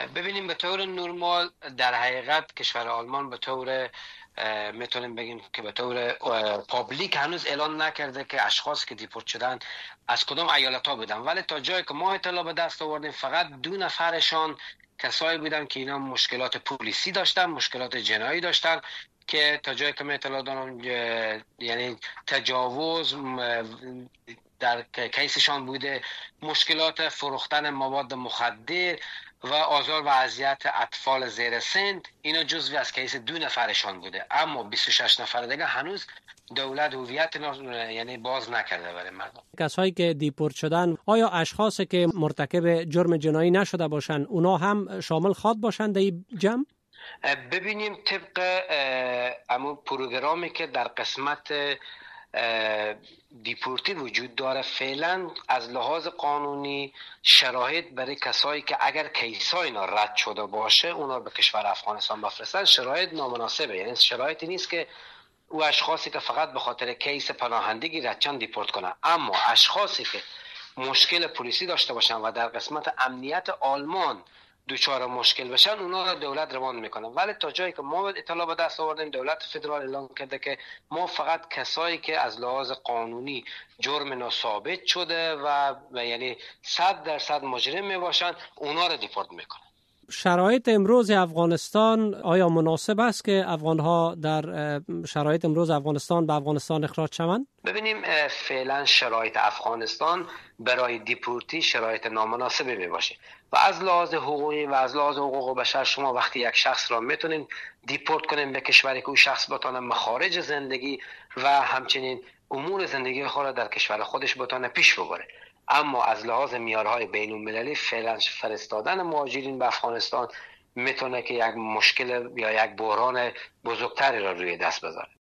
ببینیم به طور نرمال در حقیقت کشور آلمان به طور میتونیم بگیم که به طور پابلیک هنوز اعلان نکرده که اشخاص که دیپورت شدن از کدام ایالت ها بودن، ولی تا جایی که ما اطلاع به دست آوردیم فقط 2 نفرشان کسایی بودن که اینا مشکلات پلیسی داشتن، مشکلات جنایی داشتن که تا جایی که من اطلاع دارم یعنی تجاوز در کیسشان بوده، مشکلات فروختن مواد مخدر و آزار و اذیت اطفال زیر سن، اینا جزوی از کیس 2 نفرشان بوده. اما 26 نفر دیگه هنوز دولت هویت یعنی باز نکرده برای مردم. کسایی که دیپورت شدن آیا اشخاصی که مرتکب جرم جنایی نشده باشن اونا هم شامل خواد باشن در این جمع؟ ببینیم طبق همون پروگرامی که در قسمت دیپورتی وجود داره، فعلا از لحاظ قانونی شرایط برای کسایی که اگر کیسای اینا رد شده باشه اونا به کشور افغانستان بفرستن شرایط نامناسبه. یعنی شرایطی نیست که او اشخاصی که فقط به خاطر کیس پناهندگی ردشن دیپورت کنن، اما اشخاصی که مشکل پلیسی داشته باشن و در قسمت امنیت آلمان دوچار مشکل بشن اونا را دولت روان میکنه. ولی تا جایی که ما اطلاع به دست آوردیم دولت فدرال اعلام کرده که ما فقط کسایی که از لحاظ قانونی جرم ثابت شده و یعنی 100% مجرم میباشن اونا را دیپورت میکنه. شرایط امروز افغانستان آیا مناسب است که افغانها در شرایط امروز افغانستان به افغانستان اخراج شوند؟ ببینیم فعلا شرایط افغانستان برای دیپورتی شرایط نامناسبی می باشه و از لحاظ حقوقی و از لحاظ حقوق بشر شما وقتی یک شخص را میتونین دیپورت کنین به کشوری که او شخص بتونه مخارج زندگی و همچنین امور زندگی خود در کشور خودش بتونه پیش ببره. اما از لحاظ معیارهای بین المللی فعلا فرستادن مهاجرین به افغانستان میتونه که یک مشکل یا یک بحران بزرگتری را روی دست بذاره.